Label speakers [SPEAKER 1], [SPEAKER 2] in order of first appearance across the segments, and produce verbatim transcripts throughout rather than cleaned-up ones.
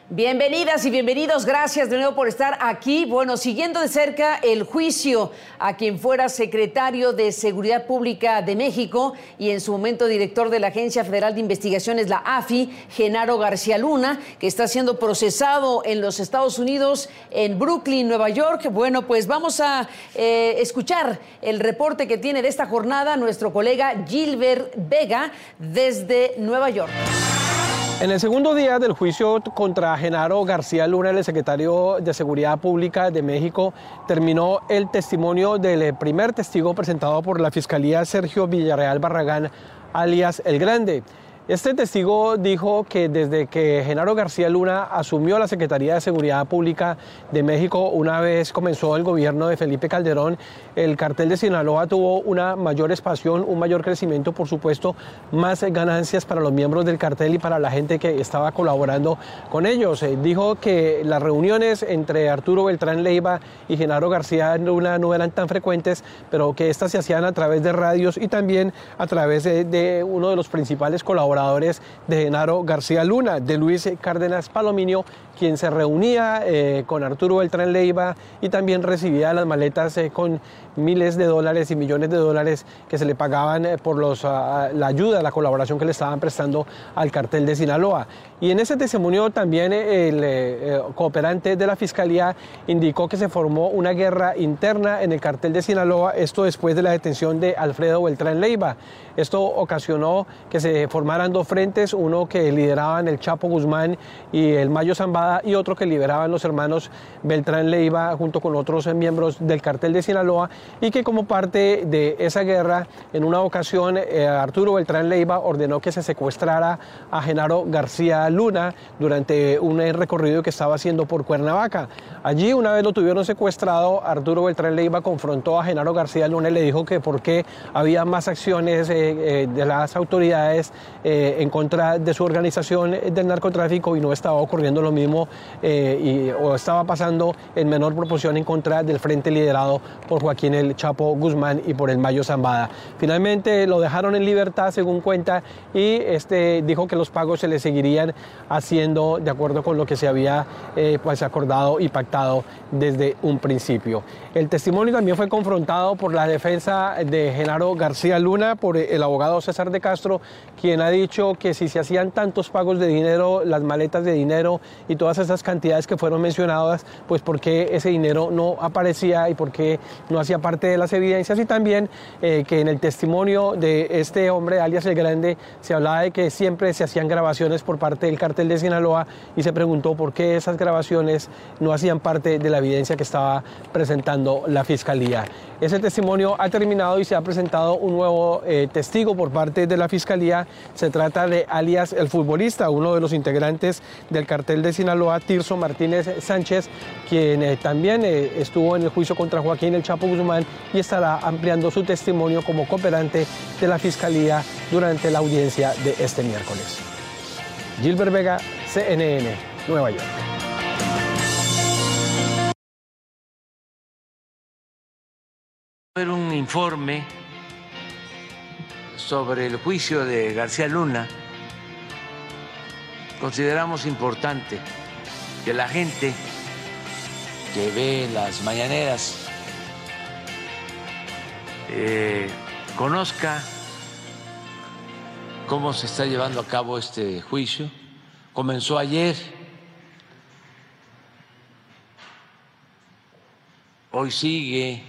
[SPEAKER 1] Bienvenidas y bienvenidos, gracias de nuevo por estar aquí. Bueno, siguiendo de cerca el juicio a quien fuera secretario de Seguridad Pública de México y en su momento director de la Agencia Federal de Investigaciones, la A F I, Genaro García Luna, que está siendo procesado en los Estados Unidos, en Brooklyn, Nueva York. Bueno, pues vamos a eh, escuchar el reporte que tiene de esta jornada nuestro colega Gilbert Vega desde Nueva York.
[SPEAKER 2] En el segundo día del juicio contra Genaro García Luna, el secretario de Seguridad Pública de México, terminó el testimonio del primer testigo presentado por la Fiscalía, Sergio Villarreal Barragán, alias El Grande. Este testigo dijo que desde que Genaro García Luna asumió la Secretaría de Seguridad Pública de México, una vez comenzó el gobierno de Felipe Calderón, el cartel de Sinaloa tuvo una mayor expansión, un mayor crecimiento, por supuesto, más ganancias para los miembros del cartel y para la gente que estaba colaborando con ellos. Dijo que las reuniones entre Arturo Beltrán Leiva y Genaro García Luna no eran tan frecuentes, pero que estas se hacían a través de radios y también a través de, de uno de los principales colaboradores de Genaro García Luna, de Luis Cárdenas Palominio, quien se reunía eh, con Arturo Beltrán Leiva y también recibía las maletas eh, con miles de dólares y millones de dólares que se le pagaban eh, por los, uh, la ayuda, la colaboración que le estaban prestando al cartel de Sinaloa. Y en ese testimonio también eh, el eh, cooperante de la Fiscalía indicó que se formó una guerra interna en el cartel de Sinaloa, esto después de la detención de Alfredo Beltrán Leiva. Esto ocasionó que se formaran dos frentes, uno que lideraban el Chapo Guzmán y el Mayo Zambada y otro que lideraban los hermanos Beltrán Leiva junto con otros miembros del cartel de Sinaloa, y que como parte de esa guerra, en una ocasión eh, Arturo Beltrán Leiva ordenó que se secuestrara a Genaro García Luna durante un recorrido que estaba haciendo por Cuernavaca. Allí, una vez lo tuvieron secuestrado, Arturo Beltrán Leiva confrontó a Genaro García Luna y le dijo que por qué había más acciones eh, eh, de las autoridades eh, en contra de su organización del narcotráfico y no estaba ocurriendo lo mismo eh, y, o estaba pasando en menor proporción en contra del frente liderado por Joaquín el Chapo Guzmán y por el Mayo Zambada. Finalmente lo dejaron en libertad, según cuenta, y este dijo que los pagos se le seguirían haciendo de acuerdo con lo que se había eh, pues acordado y pactado desde un principio. El testimonio también fue confrontado por la defensa de Genaro García Luna, por el abogado César de Castro, quien ha dicho que si se hacían tantos pagos de dinero, las maletas de dinero y todas esas cantidades que fueron mencionadas, pues por qué ese dinero no aparecía y por qué no hacía parte de las evidencias, y también eh, que en el testimonio de este hombre, alias El Grande, se hablaba de que siempre se hacían grabaciones por parte del cartel de Sinaloa y se preguntó por qué esas grabaciones no hacían parte de la evidencia que estaba presentando la Fiscalía. Ese testimonio ha terminado y se ha presentado un nuevo eh, testigo por parte de la Fiscalía. Se trata de alias El Futbolista, uno de los integrantes del cartel de Sinaloa, Tirso Martínez Sánchez, quien eh, también eh, estuvo en el juicio contra Joaquín el Chapo Guzmán y estará ampliando su testimonio como cooperante de la Fiscalía durante la audiencia de este miércoles. Gilbert Vega, C N N, Nueva York.
[SPEAKER 3] Un informe sobre el juicio de García Luna. Consideramos importante que la gente que ve las mañaneras eh, conozca cómo se está llevando a cabo este juicio. Comenzó ayer, hoy sigue.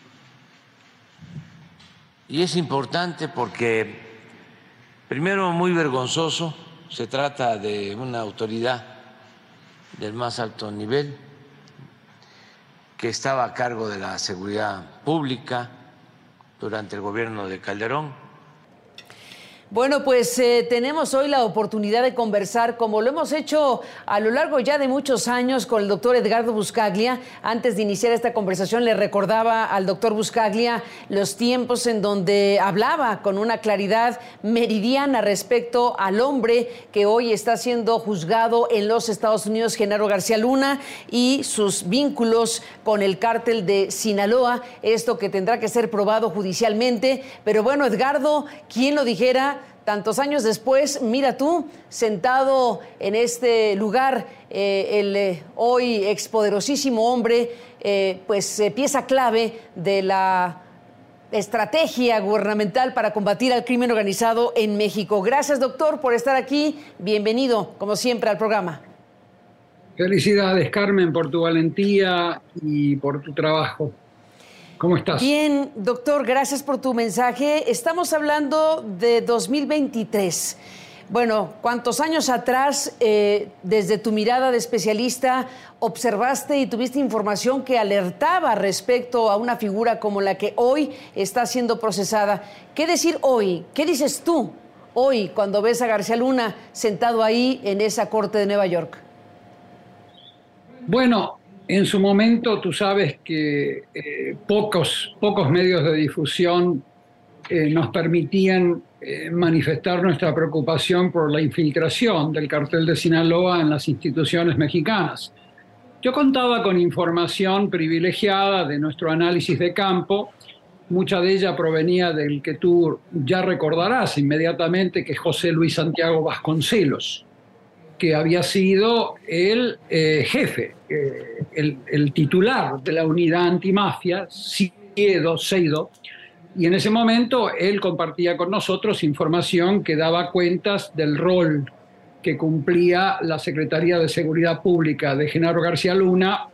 [SPEAKER 3] Y es importante porque, primero, muy vergonzoso, se trata de una autoridad del más alto nivel que estaba a cargo de la seguridad pública durante el gobierno de Calderón.
[SPEAKER 1] Bueno, pues eh, tenemos hoy la oportunidad de conversar, como lo hemos hecho a lo largo ya de muchos años, con el doctor Edgardo Buscaglia. Antes de iniciar esta conversación le recordaba al doctor Buscaglia los tiempos en donde hablaba con una claridad meridiana respecto al hombre que hoy está siendo juzgado en los Estados Unidos, Genaro García Luna, y sus vínculos con el cártel de Sinaloa, esto que tendrá que ser probado judicialmente. Pero bueno, Edgardo, ¿quién lo dijera? tantos años después, mira tú, sentado en este lugar, eh, el eh, hoy expoderosísimo hombre, eh, pues eh, pieza clave de la estrategia gubernamental para combatir al crimen organizado en México. Gracias, doctor, por estar aquí. Bienvenido, como siempre, al programa.
[SPEAKER 4] Felicidades, Carmen, por tu valentía y por tu trabajo. ¿Cómo estás?
[SPEAKER 1] Bien, doctor, gracias por tu mensaje. Estamos hablando de dos mil veintitrés. Bueno, ¿cuántos años atrás, eh, desde tu mirada de especialista, observaste y tuviste información que alertaba respecto a una figura como la que hoy está siendo procesada? ¿Qué decir hoy? ¿Qué dices tú hoy cuando ves a García Luna sentado ahí en esa corte de Nueva York?
[SPEAKER 4] Bueno, en su momento tú sabes que eh, pocos, pocos medios de difusión eh, nos permitían eh, manifestar nuestra preocupación por la infiltración del cartel de Sinaloa en las instituciones mexicanas. Yo contaba con información privilegiada de nuestro análisis de campo, mucha de ella provenía del que tú ya recordarás inmediatamente, que es José Luis Santiago Vasconcelos, que había sido el eh, jefe, eh, el, el titular de la unidad antimafia, CIEDO, CEIDO, y en ese momento él compartía con nosotros información que daba cuentas del rol que cumplía la Secretaría de Seguridad Pública de Genaro García Luna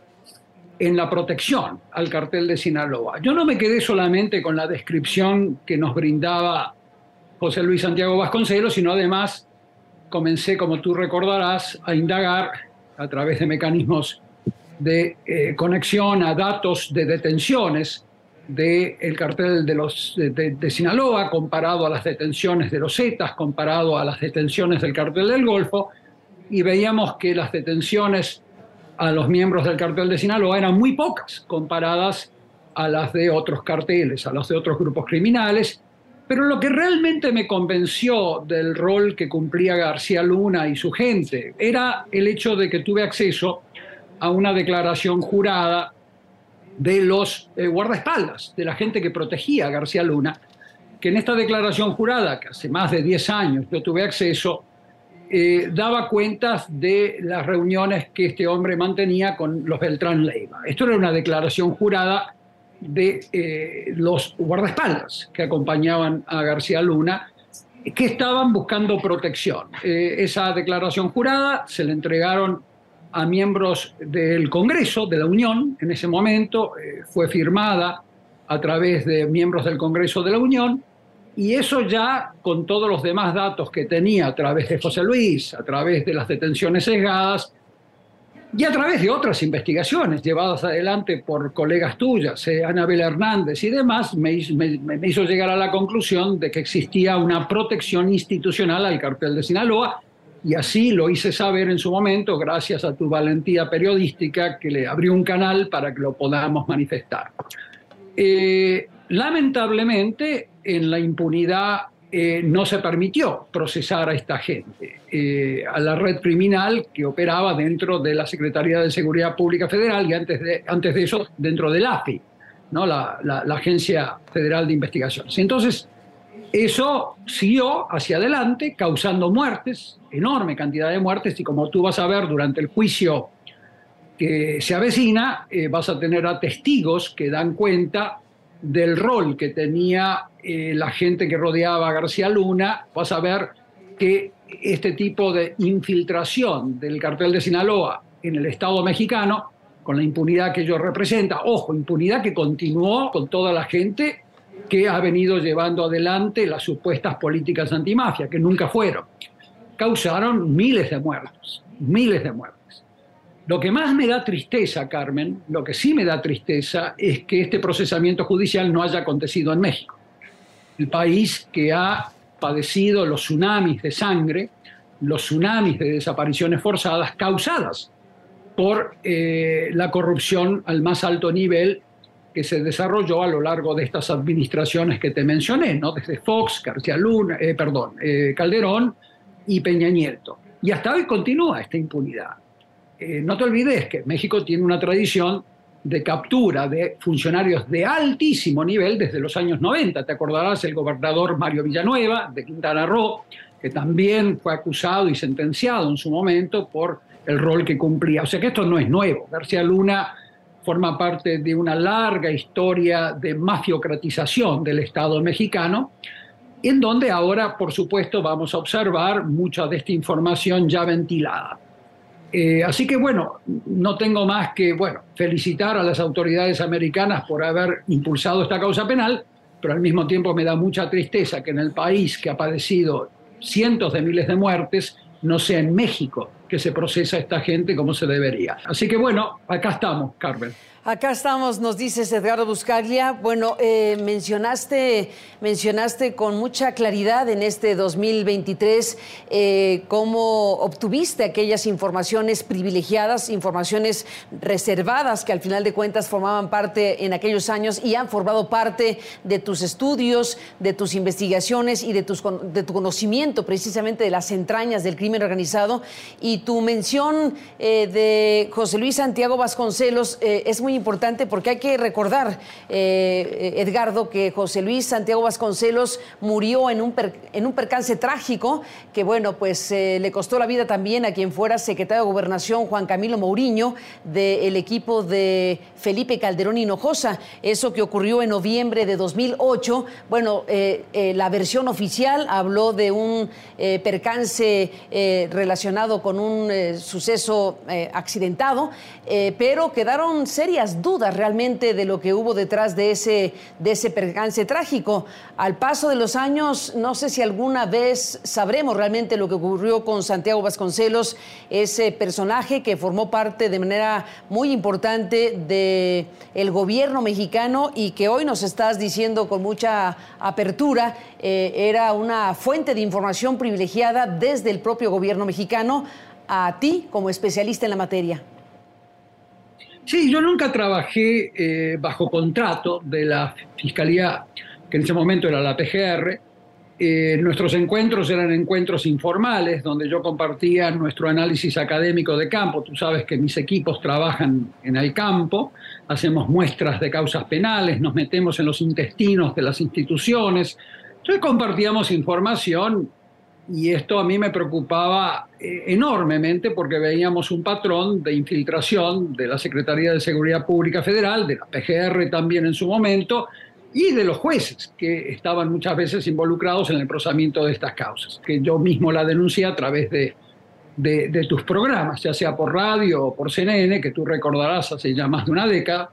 [SPEAKER 4] en la protección al cartel de Sinaloa. Yo no me quedé solamente con la descripción que nos brindaba José Luis Santiago Vasconcelos, sino además comencé, como tú recordarás, a indagar a través de mecanismos de eh, conexión a datos de detenciones del cartel de, los, de, de, de Sinaloa, comparado a las detenciones de los Zetas, comparado a las detenciones del cartel del Golfo, y veíamos que las detenciones a los miembros del cartel de Sinaloa eran muy pocas comparadas a las de otros carteles, a las de otros grupos criminales. Pero lo que realmente me convenció del rol que cumplía García Luna y su gente era el hecho de que tuve acceso a una declaración jurada de los eh, guardaespaldas, de la gente que protegía a García Luna, que en esta declaración jurada, que hace más de diez años yo tuve acceso, eh, daba cuentas de las reuniones que este hombre mantenía con los Beltrán Leiva. Esto era una declaración jurada de eh, los guardaespaldas que acompañaban a García Luna, que estaban buscando protección. Eh, esa declaración jurada se le entregaron a miembros del Congreso, de la Unión, en ese momento, eh, fue firmada a través de miembros del Congreso de la Unión, y eso ya, con todos los demás datos que tenía a través de José Luis, a través de las detenciones sesgadas, y a través de otras investigaciones llevadas adelante por colegas tuyas, eh, Anabel Hernández y demás, me hizo, me, me hizo llegar a la conclusión de que existía una protección institucional al cartel de Sinaloa, y así lo hice saber en su momento gracias a tu valentía periodística, que le abrió un canal para que lo podamos manifestar. Eh, lamentablemente, en la impunidad Eh, no se permitió procesar a esta gente, eh, a la red criminal que operaba dentro de la Secretaría de Seguridad Pública Federal y antes de, antes de eso dentro del A F I, ¿no? la, la, la Agencia Federal de Investigaciones. Entonces, eso siguió hacia adelante, causando muertes, enorme cantidad de muertes, y como tú vas a ver durante el juicio que se avecina, eh, vas a tener a testigos que dan cuenta del rol que tenía eh, la gente que rodeaba a García Luna. Vas a ver que este tipo de infiltración del cartel de Sinaloa en el Estado mexicano, con la impunidad que ello representa, ojo, impunidad que continuó con toda la gente que ha venido llevando adelante las supuestas políticas antimafia, que nunca fueron, causaron miles de muertos, miles de muertos. Lo que más me da tristeza, Carmen, lo que sí me da tristeza es que este procesamiento judicial no haya acontecido en México. El país que ha padecido los tsunamis de sangre, los tsunamis de desapariciones forzadas causadas por eh, la corrupción al más alto nivel que se desarrolló a lo largo de estas administraciones que te mencioné, ¿no? Desde Fox, García Luna, eh, perdón, eh, Calderón y Peña Nieto. Y hasta hoy continúa esta impunidad. Eh, no te olvides que México tiene una tradición de captura de funcionarios de altísimo nivel desde los años noventa. Te acordarás el gobernador Mario Villanueva de Quintana Roo, que también fue acusado y sentenciado en su momento por el rol que cumplía. O sea que esto no es nuevo. García Luna forma parte de una larga historia de mafiocratización del Estado mexicano, en donde ahora, por supuesto, vamos a observar mucha de esta información ya ventilada. Eh, así que, bueno, no tengo más que, bueno, felicitar a las autoridades americanas por haber impulsado esta causa penal, pero al mismo tiempo me da mucha tristeza que en el país que ha padecido cientos de miles de muertes, no sea en México que se procesa a esta gente como se debería. Así que, bueno, acá estamos, Carmen.
[SPEAKER 1] Acá estamos, nos dices Edgardo Buscaglia. Bueno, eh, mencionaste, mencionaste con mucha claridad en este dos mil veintitrés eh, cómo obtuviste aquellas informaciones privilegiadas, informaciones reservadas que al final de cuentas formaban parte en aquellos años y han formado parte de tus estudios, de tus investigaciones y de, tus, de tu conocimiento precisamente de las entrañas del crimen organizado. Y tu mención eh, de José Luis Santiago Vasconcelos eh, es muy importante porque hay que recordar, eh, Edgardo, que José Luis Santiago Vasconcelos murió en un, per, en un percance trágico que, bueno, pues eh, le costó la vida también a quien fuera secretario de Gobernación, Juan Camilo Mourinho, del equipo de Felipe Calderón Hinojosa. Eso que ocurrió en noviembre de dos mil ocho. Bueno, eh, eh, la versión oficial habló de un eh, percance eh, relacionado con un eh, suceso eh, accidentado, eh, pero quedaron serias dudas realmente de lo que hubo detrás de ese, de ese percance trágico. Al paso de los años, no sé si alguna vez sabremos realmente lo que ocurrió con Santiago Vasconcelos, ese personaje que formó parte de manera muy importante del gobierno mexicano y que hoy nos estás diciendo con mucha apertura, eh, era una fuente de información privilegiada desde el propio gobierno mexicano a ti como especialista en la materia.
[SPEAKER 4] Sí, yo nunca trabajé eh, bajo contrato de la Fiscalía, que en ese momento era la P G R. Eh, nuestros encuentros eran encuentros informales, donde yo compartía nuestro análisis académico de campo. Tú sabes que mis equipos trabajan en el campo, hacemos muestras de causas penales, nos metemos en los intestinos de las instituciones. Entonces compartíamos información. Y esto a mí me preocupaba eh, enormemente porque veíamos un patrón de infiltración de la Secretaría de Seguridad Pública Federal, de la P G R también en su momento, y de los jueces que estaban muchas veces involucrados en el procesamiento de estas causas, que yo mismo la denuncié a través de, de, de tus programas, ya sea por radio o por C N N, que tú recordarás hace ya más de una década.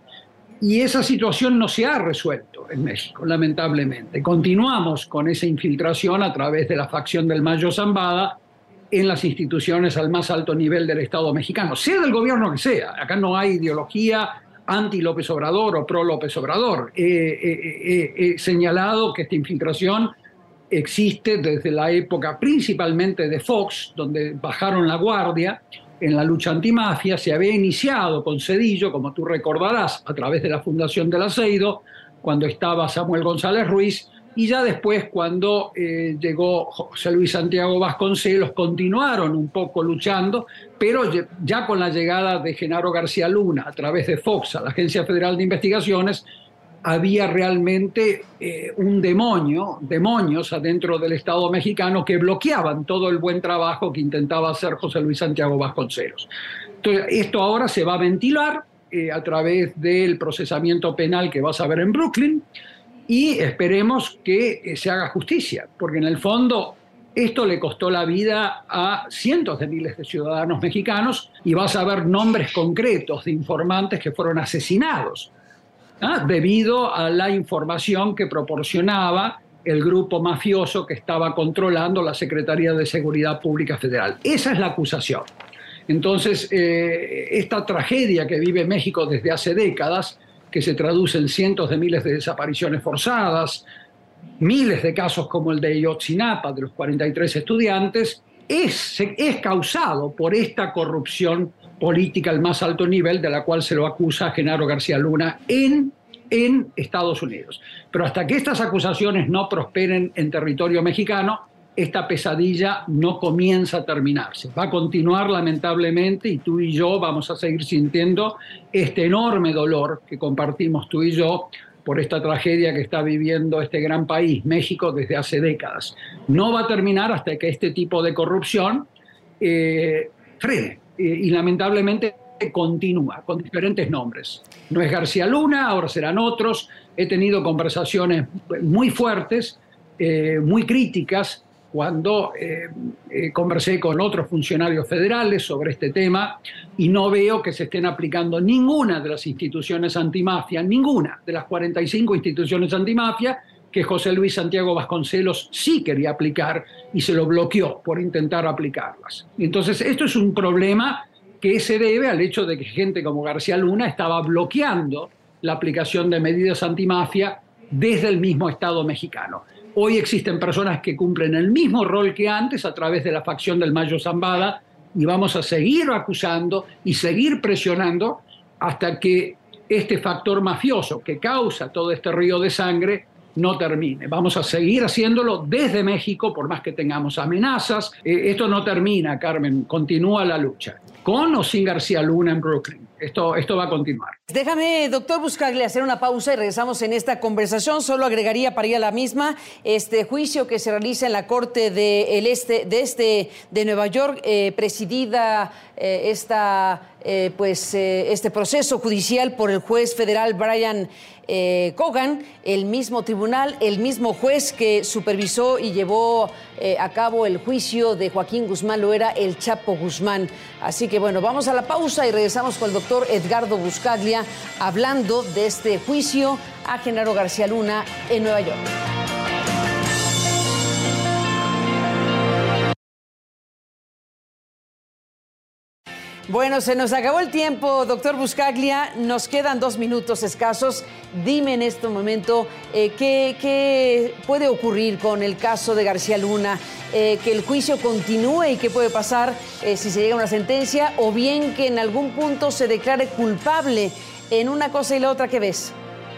[SPEAKER 4] Y esa situación no se ha resuelto en México, lamentablemente. Continuamos con esa infiltración a través de la facción del Mayo Zambada en las instituciones al más alto nivel del Estado mexicano, sea del gobierno que sea. Acá no hay ideología anti-López Obrador o pro-López Obrador. He eh, eh, eh, señalado que esta infiltración existe desde la época principalmente de Fox, donde bajaron la guardia en la lucha antimafia. Se había iniciado con Zedillo, como tú recordarás, a través de la Fundación del Aceido, cuando estaba Samuel González Ruiz, y ya después, cuando eh, llegó José Luis Santiago Vasconcelos, continuaron un poco luchando, pero ya con la llegada de Genaro García Luna a través de Fox a la Agencia Federal de Investigaciones, había realmente eh, un demonio, demonios adentro del Estado mexicano que bloqueaban todo el buen trabajo que intentaba hacer José Luis Santiago Vasconcelos. Entonces, esto ahora se va a ventilar eh, a través del procesamiento penal que vas a ver en Brooklyn y esperemos que eh, se haga justicia, porque en el fondo esto le costó la vida a cientos de miles de ciudadanos mexicanos y vas a ver nombres concretos de informantes que fueron asesinados, ¿ah? debido a la información que proporcionaba el grupo mafioso que estaba controlando la Secretaría de Seguridad Pública Federal. Esa es la acusación. Entonces, eh, esta tragedia que vive México desde hace décadas, que se traduce en cientos de miles de desapariciones forzadas, miles de casos como el de Ayotzinapa, de los cuarenta y tres estudiantes, es, es causado por esta corrupción política al más alto nivel de la cual se lo acusa a Genaro García Luna en, en Estados Unidos. Pero hasta que estas acusaciones no prosperen en territorio mexicano, esta pesadilla no comienza a terminarse. Va a continuar lamentablemente y tú y yo vamos a seguir sintiendo este enorme dolor que compartimos tú y yo por esta tragedia que está viviendo este gran país, México, desde hace décadas. No va a terminar hasta que este tipo de corrupción eh, frene eh, y lamentablemente continúa con diferentes nombres. No es García Luna, ahora serán otros. He tenido conversaciones muy fuertes, eh, muy críticas, cuando eh, eh, conversé con otros funcionarios federales sobre este tema y no veo que se estén aplicando ninguna de las instituciones antimafia, ninguna de las cuarenta y cinco instituciones antimafia que José Luis Santiago Vasconcelos sí quería aplicar y se lo bloqueó por intentar aplicarlas. Entonces, esto es un problema que se debe al hecho de que gente como García Luna estaba bloqueando la aplicación de medidas antimafia desde el mismo Estado mexicano. Hoy existen personas que cumplen el mismo rol que antes a través de la facción del Mayo Zambada y vamos a seguir acusando y seguir presionando hasta que este factor mafioso que causa todo este río de sangre no termine. Vamos a seguir haciéndolo desde México, por más que tengamos amenazas. Eh, esto no termina, Carmen, continúa la lucha. Con o sin García Luna en Brooklyn. Esto, esto va a continuar.
[SPEAKER 1] Déjame, doctor Buscaglia, hacer una pausa y regresamos en esta conversación. Solo agregaría para ir a la misma este juicio que se realiza en la Corte de, el este, de, este, de Nueva York, eh, presidida eh, esta, eh, pues, eh, este proceso judicial por el juez federal Brian eh, Cogan, el mismo tribunal, el mismo juez que supervisó y llevó eh, a cabo el juicio de Joaquín Guzmán Loera, el Chapo Guzmán. Así que bueno, vamos a la pausa y regresamos con el doctor Edgardo Buscaglia hablando de este juicio a Genaro García Luna en Nueva York. Bueno, se nos acabó el tiempo, doctor Buscaglia. Nos quedan dos minutos escasos. Dime en este momento eh, ¿qué, qué puede ocurrir con el caso de García Luna, eh, que el juicio continúe y qué puede pasar eh, si se llega a una sentencia o bien que en algún punto se declare culpable en una cosa y la otra. ¿Qué ves?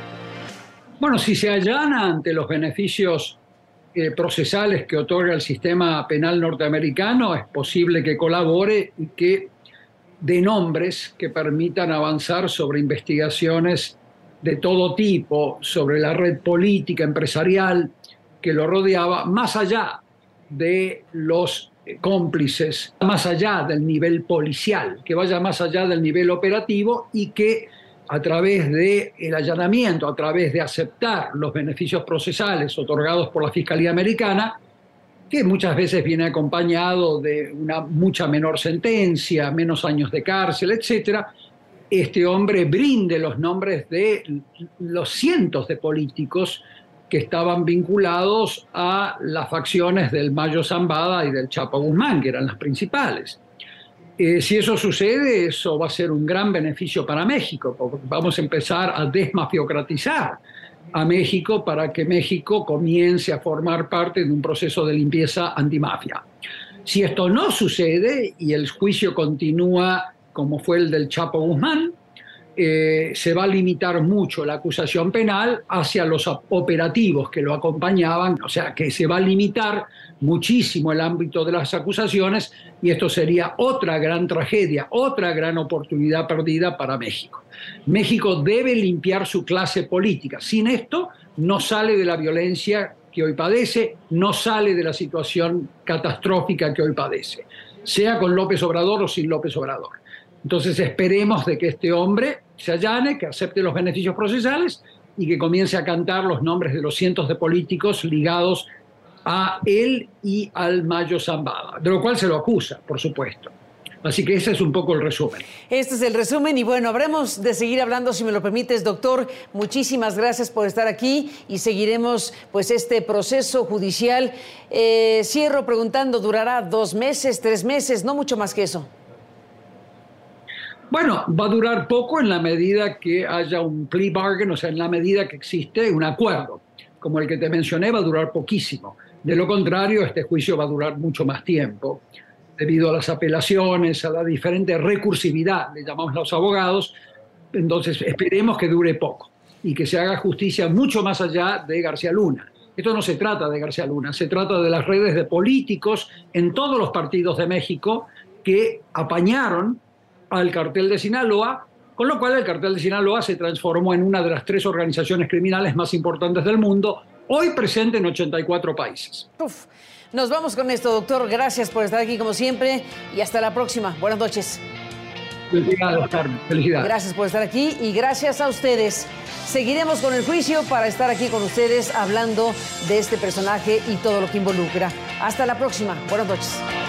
[SPEAKER 4] Bueno, si se allana ante los beneficios eh, procesales que otorga el sistema penal norteamericano, es posible que colabore y que de nombres que permitan avanzar sobre investigaciones de todo tipo, sobre la red política, empresarial que lo rodeaba, más allá de los cómplices, más allá del nivel policial, que vaya más allá del nivel operativo y que a través del allanamiento, a través de aceptar los beneficios procesales otorgados por la Fiscalía Americana, que muchas veces viene acompañado de una mucha menor sentencia, menos años de cárcel, etcétera, este hombre brinde los nombres de los cientos de políticos que estaban vinculados a las facciones del Mayo Zambada y del Chapo Guzmán, que eran las principales. Eh, si eso sucede, eso va a ser un gran beneficio para México, porque vamos a empezar a desmafiocratizar a México para que México comience a formar parte de un proceso de limpieza antimafia. Si esto no sucede y el juicio continúa como fue el del Chapo Guzmán, eh, se va a limitar mucho la acusación penal hacia los operativos que lo acompañaban, o sea que se va a limitar muchísimo el ámbito de las acusaciones y esto sería otra gran tragedia, otra gran oportunidad perdida para México. México debe limpiar su clase política. Sin esto no sale de la violencia que hoy padece, no sale de la situación catastrófica que hoy padece, sea con López Obrador o sin López Obrador. Entonces esperemos de que este hombre se allane, que acepte los beneficios procesales y que comience a cantar los nombres de los cientos de políticos ligados a él y al Mayo Zambada, de lo cual se lo acusa, por supuesto. Así que ese es un poco el resumen.
[SPEAKER 1] Este es el resumen y bueno, habremos de seguir hablando, si me lo permites, doctor. Muchísimas gracias por estar aquí y seguiremos pues este proceso judicial. Eh, cierro preguntando, ¿durará dos meses, tres meses? No mucho más que eso.
[SPEAKER 4] Bueno, va a durar poco en la medida que haya un plea bargain, o sea, en la medida que existe un acuerdo. Como el que te mencioné, va a durar poquísimo. De lo contrario, este juicio va a durar mucho más tiempo, debido a las apelaciones, a la diferente recursividad, le llamamos los abogados. Entonces, esperemos que dure poco y que se haga justicia mucho más allá de García Luna. Esto no se trata de García Luna, se trata de las redes de políticos en todos los partidos de México que apañaron al cartel de Sinaloa, con lo cual el cartel de Sinaloa se transformó en una de las tres organizaciones criminales más importantes del mundo, hoy presente en ochenta y cuatro países.
[SPEAKER 1] Uf. Nos vamos con esto, doctor. Gracias por estar aquí como siempre y hasta la próxima. Buenas noches.
[SPEAKER 4] Felicidades, Carmen. Felicidades.
[SPEAKER 1] Gracias por estar aquí y gracias a ustedes. Seguiremos con el juicio para estar aquí con ustedes hablando de este personaje y todo lo que involucra. Hasta la próxima. Buenas noches.